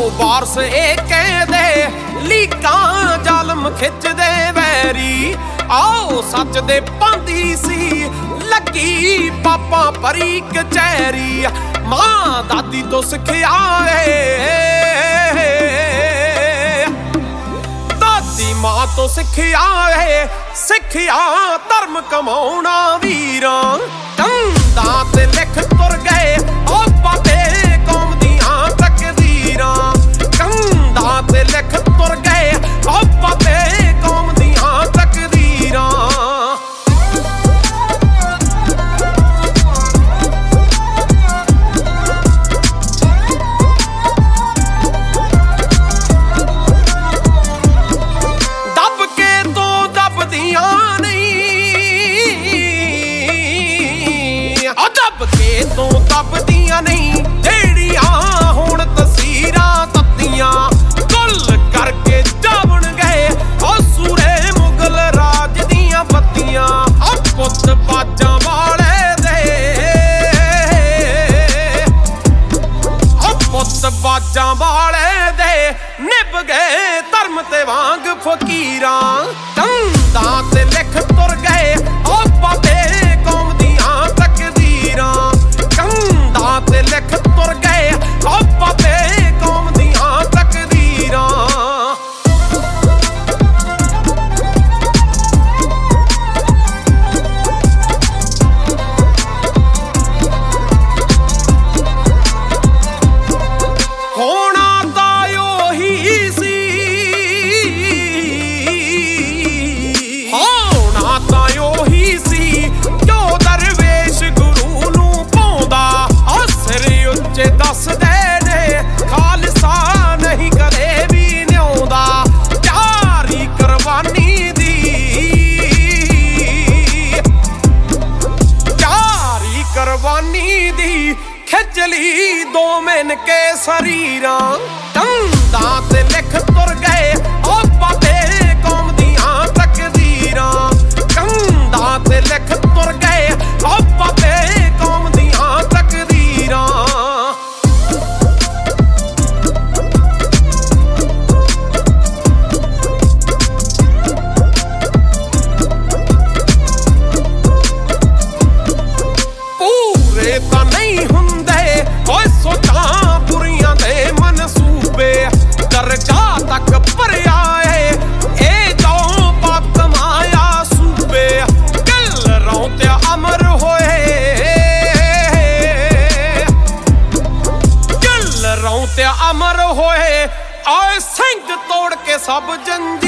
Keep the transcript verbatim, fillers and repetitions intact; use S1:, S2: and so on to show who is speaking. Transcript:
S1: ਵਾਰਸ ਇਹ ਕਹਿੰਦੇ ਲੀਕਾਂ ਜ਼ਾਲਮ ਖਿੱਚਦੇ ਵੈਰੀ। ਆਓ ਸੱਚ ਦੇ ਪਾਂਦੀ ਸੀ ਲੱਗੀ ਪਾਪਾਂ ਭਰੀ ਕਚਹਿਰੀ। ਮਾਂ ਦਾਦੀ ਤੋਂ ਸਿੱਖਿਆ ਏ, ਦਾਦੀ ਮਾਂ ਤੋਂ ਸਿੱਖਿਆ ਏ, ਸਿੱਖਿਆ ਧਰਮ ਕਮਾਉਣਾ ਵੀਰਾਂ। ਕੰਧਾਂ ਤੇ ਲਿਖ ਤੁਰ ਗਏ ਉਹ ਬਾਬੇ ਕੌਮ ਦੀਆਂ ਤਕਦੀਰਾਂ। ਕੰਧਾਂ ਤੇ ਲਿਖ ਤੁਰ ਗਏ ਉਹ ਬਾਬੇ ਕੌਮ ਦੀਆਂ ਤਕਦੀਰਾਂ। ਦੱਬ ਕੇ ਤੋਂ ਦੱਬਦੀਆਂ ਕੇ ਤੋਂ ਦੱਬਦੀਆਂ ਨਹੀਂ ਜਿਹੜੀਆਂ ਹੁਣ ਤਸੀਰਾਂ ਤੱਤੀਆਂ। ਗੁੱਲ ਕਰਕੇ ਜਾਵਣ ਗਏ ਉਹ ਸੂਰੇ ਮੁਗਲ ਰਾਜ ਦੀਆਂ ਬੱਤੀਆਂ। ਉਹ ਪੁੱਤ ਬਾਜਾਂ ਵਾਲੇ ਦੇ, ਉਹ ਪੁੱਤ ਬਾਜਾਂ ਵਾਲੇ ਦੇ ਨਿਭ ਗਏ ਧਰਮ ਤੇ ਵਾਂਗ ਫਕੀਰਾਂ। ਕੰਧਾਂ ਤੇ ਲਿਖ ਤੁਰ ਗਏ ਉਹ ਬਾਬੇ ਕੌਮ ਦੀਆਂ ਤਕਦੀਰਾਂ। ਕੰਧਾਂ ਤੇ ਲਿਖ ਤੁਰ ਗਏ ਉਹ ਬਾਬੇ ਕੌਮ ਦੀਆਂ ਤਕਦੀਰਾਂ। ਹੋਣਾ ਤਾਂ ਉਹੀ ਸੀ, ਹੋਣਾ ਤਾਂ ਉਹੀ ਸੀ ਜੋ ਦਰਵੇਸ਼ ਗੁਰੂ ਨੂੰ ਪਾਉਂਦਾ। ਉਹ ਸਿਰ ਉੱਚੇ ਦੱਸਦੇ ਨੇ ਖਾਲਸਾ ਨਹੀਂ ਕਦੇ ਵੀ ਨਿਆਉਂਦਾ। ਤਿਆਰੀ ਕੁਰਬਾਨੀ ਦੀ, ਤਿਆਰੀ ਕੁਰਬਾਨੀ ਦੀ ਖਿੱਚ ਲਈ ਦੋ ਮਿੰਨ ਕੇ ਸਰੀਰਾਂ। ਕੰਧਾਂ ਤੇ ਲਿਖ ਤੁਰ ਗਏ ਉਹ ਬਾਬੇ ਕੌਮ ਦੀਆਂ ਤਕਦੀਰਾਂ। ਕੰਧਾਂ ਤੇ ਲਿਖ ਤੁਰ ਗਏ ਉਹ ਬਾਬੇ ਕੌਮ ਦੀਆਂ ਤਕਦੀਰਾਂ। ਪੂਰੇ ਤਾਂ ਨਹੀਂ ਹੁੰਦੇ ਓਏ ਸੋਚਾਂ ਬੁਰੀਆਂ ਦੇ ਮਨਸੂਬੇ। ਦਰਗਾਹ ਤੱਕ ਭਰਿਆ ਏ ਇਹ ਜੋ ਪਾਪ ਕਮਾਇਆ ਸੂਬੇ। ਦਿਲ ਰੌਂ ਤੇ ਅਮਰ ਹੋਏ, ਦਿਲ ਰੌਂ ਤੇ ਅਮਰ ਹੋਏ। ਆਏ ਸਿੰਘ ਤੋੜ ਕੇ ਸਭ ਜੰਜੀ